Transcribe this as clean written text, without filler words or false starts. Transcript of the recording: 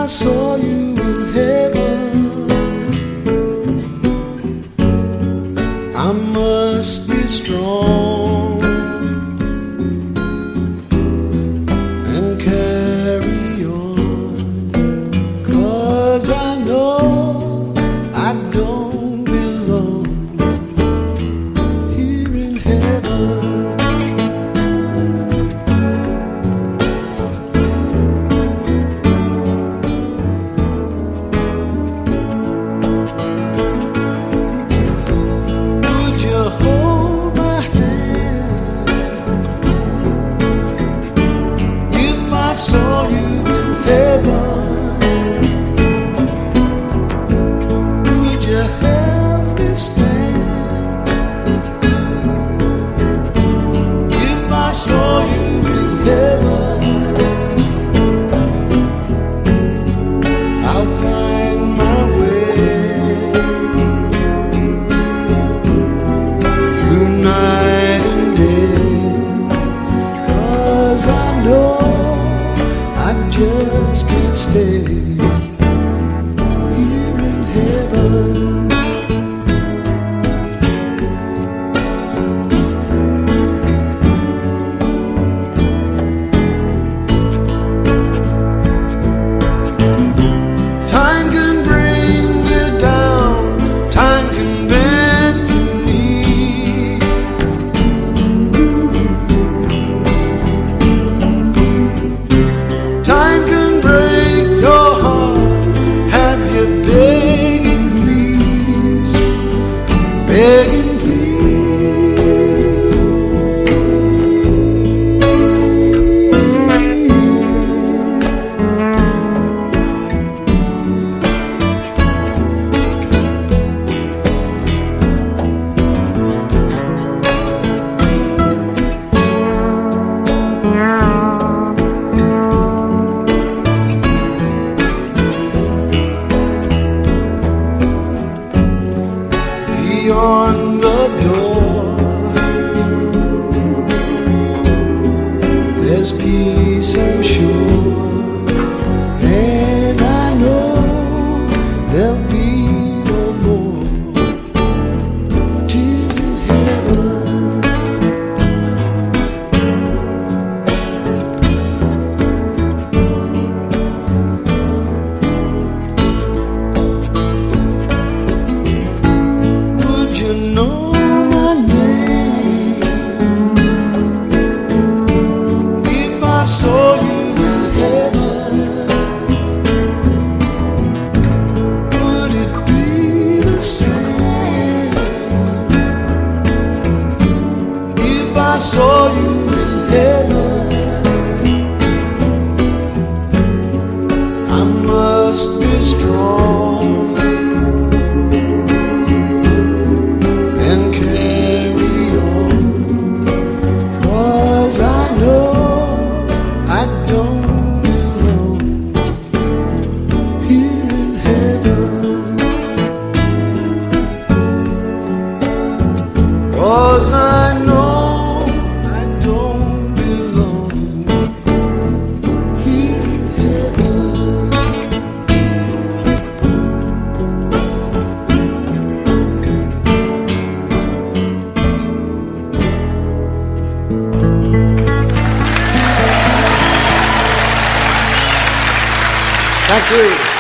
I saw you in heaven, I must be strong and carry on, 'cause I know I don't belong here in heaven. I saw you in heaven, would you help me stand? If I saw you in heaven, I'll find my way through night and day, 'cause I know I just can't stay here in heaven. Time can bring you down, time can bend your knee. Time can break your heart, have you begging please, begging please. Beyond the door, there's peace, I'm sure, and I know there'll be no more tears in heaven. You know my name if I saw you in heaven, would it be the same? If I saw you in heaven, I must be strong and carry on, 'cause I know I don't belong here in heaven, 'cause I know I don't belong here in heaven. Thank you.